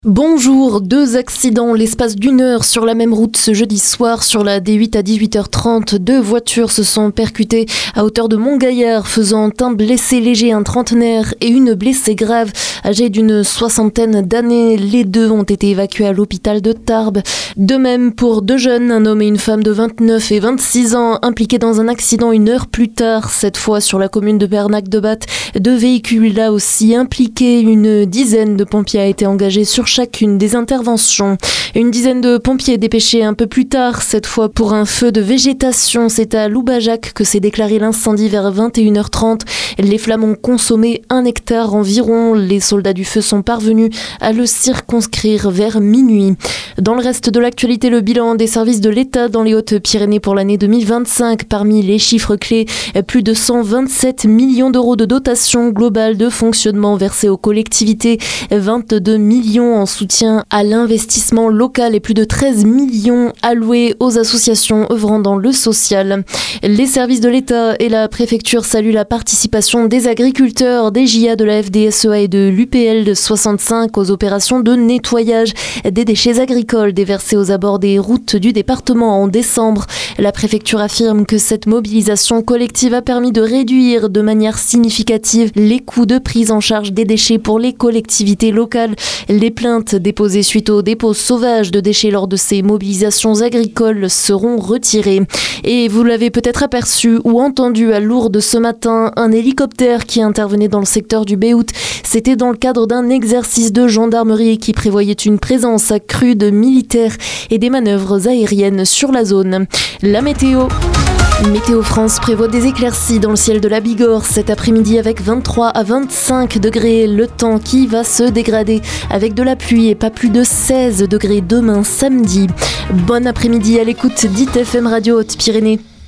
Bonjour, 2 accidents l'espace d'une heure sur la même route ce jeudi soir sur la D8 à 18h30. 2 voitures se sont percutées à hauteur de Montgaillard, faisant un blessé léger, un trentenaire, et une blessée grave, âgée d'une 60aine d'années. Les 2 ont été évacués à l'hôpital de Tarbes. De même pour 2 jeunes, un homme et une femme de 29 et 26 ans, impliqués dans un accident une heure plus tard, cette fois sur la commune de Bernac-de-Batte. 2 véhicules là aussi impliqués, une dizaine de pompiers a été engagée sur chacune des interventions. Une dizaine de pompiers dépêchés un peu plus tard, cette fois pour un feu de végétation. C'est à Loubajac que s'est déclaré l'incendie vers 21h30. Les flammes ont consommé 1 hectare environ. Les soldats du feu sont parvenus à le circonscrire vers minuit. Dans le reste de l'actualité, le bilan des services de l'État dans les Hautes-Pyrénées pour l'année 2025. Parmi les chiffres clés, plus de 127 millions d'euros de dotation globale de fonctionnement versée aux collectivités, 22 millions en soutien à l'investissement local et plus de 13 millions alloués aux associations œuvrant dans le social. Les services de l'État et la préfecture saluent la participation des agriculteurs, des JA de la FDSEA et de l'UPL de 65 aux opérations de nettoyage des déchets agricoles déversés aux abords des routes du département en décembre. La préfecture affirme que cette mobilisation collective a permis de réduire de manière significative les coûts de prise en charge des déchets pour les collectivités locales. Les plaintes déposées suite au dépôt sauvage de déchets lors de ces mobilisations agricoles seront retirées. Et vous l'avez peut-être aperçu ou entendu à Lourdes ce matin, un hélicoptère qui intervenait dans le secteur du Béout. C'était dans le cadre d'un exercice de gendarmerie qui prévoyait une présence accrue de militaires et des manœuvres aériennes sur la zone. La météo. Météo France prévoit des éclaircies dans le ciel de la Bigorre cet après-midi avec 23 à 25 degrés. Le temps qui va se dégrader avec de la pluie et pas plus de 16 degrés demain samedi. Bon après-midi à l'écoute d'ITFM Radio Haute-Pyrénées.